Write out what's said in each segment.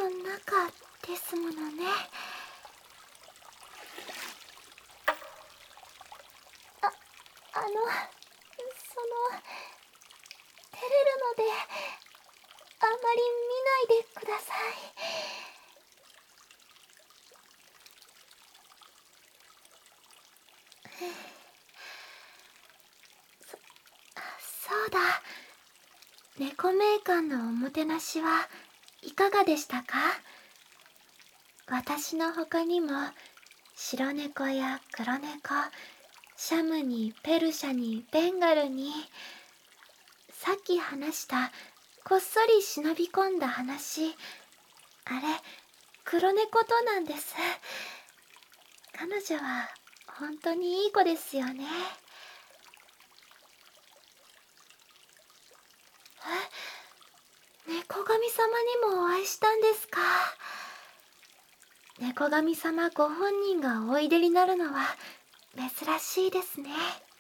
の中ですものね。あの、照れるので、あんまり見ないでください。そうだ。猫名館のおもてなしはいかがでしたか？私の他にも白猫や黒猫、シャムにペルシャにベンガルに、さっき話したこっそり忍び込んだ話、あれ黒猫となんです。彼女は本当にいい子ですよね。猫神様にもお会いしたんですか？猫神様ご本人がおいでになるのは珍しいですね。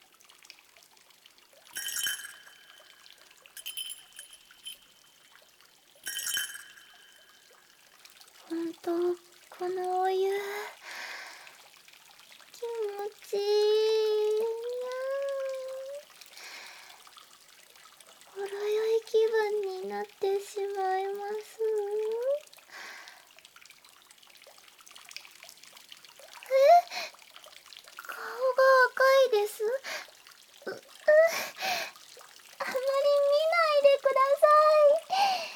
ほんと、このお湯、気持ちいいな。ほろ酔い気分になってしまいます。顔が赤いです。あまり見ないでください。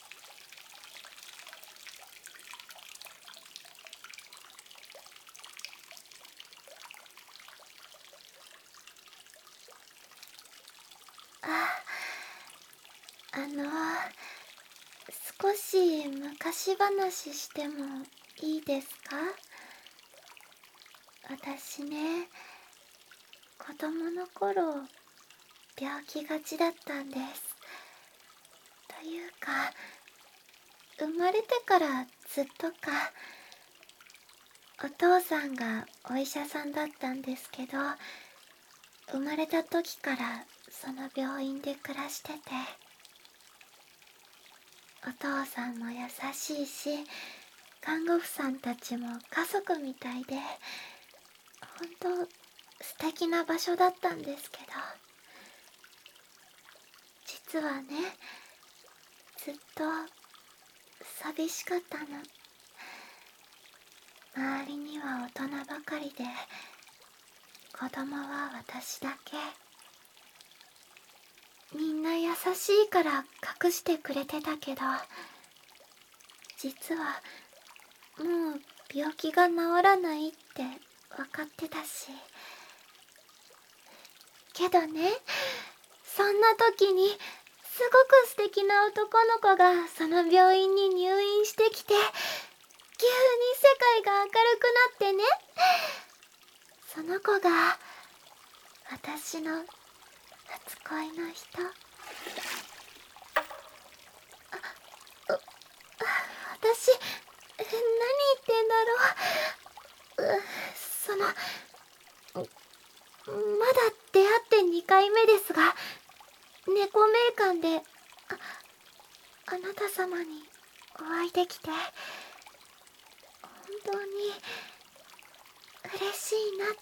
あの、少し昔話してもいいですか？私ね、子供の頃、病気がちだったんです。というか、生まれてからずっとか、お父さんがお医者さんだったんですけど、生まれた時からその病院で暮らしてて、お父さんも優しいし、看護婦さんたちも家族みたいで、ほんと素敵な場所だったんですけど、実はね、ずっと寂しかったの。周りには大人ばかりで、子供は私だけ。みんな優しいから隠してくれてたけど、実はもう病気が治らないって分かってたし。けどね、そんな時にすごく素敵な男の子がその病院に入院してきて、急に世界が明るくなってね、その子が私の初恋の人。私、何言ってんだろう。その、まだ出会って2回目ですが、猫名館で、あなた様にお会いできて、本当に嬉しいなって。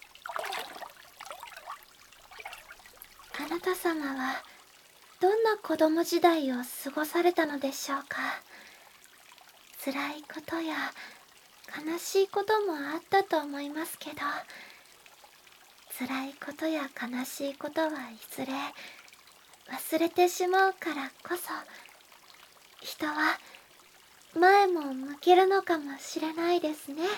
あなた様は、どんな子供時代を過ごされたのでしょうか。辛いことや悲しいこともあったと思いますけど、辛いことや悲しいことはいずれ忘れてしまうからこそ、人は前も向けるのかもしれないですね。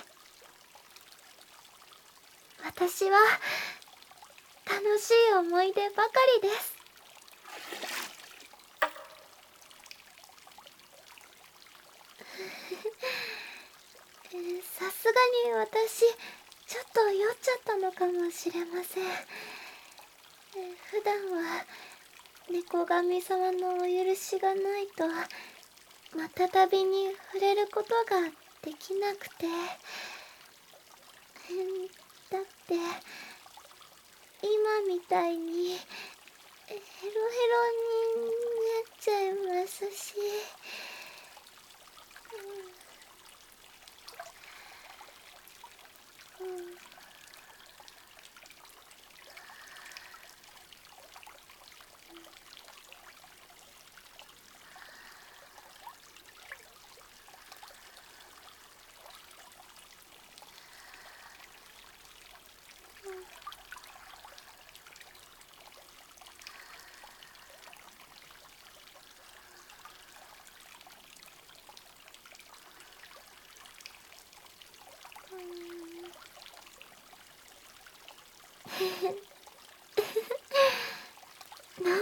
私は楽しい思い出ばかりです。さすがに私ちょっと酔っちゃったのかもしれません。普段は猫神様のお許しがないとまたたびに触れることができなくて、だって今みたいにヘロヘロになっちゃいますし。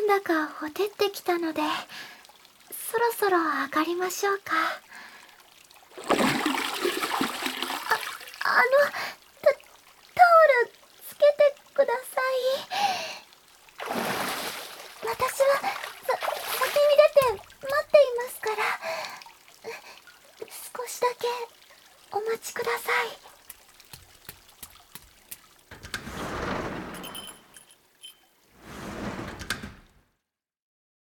だかほてってきたので、そろそろ上がりましょうか。あの、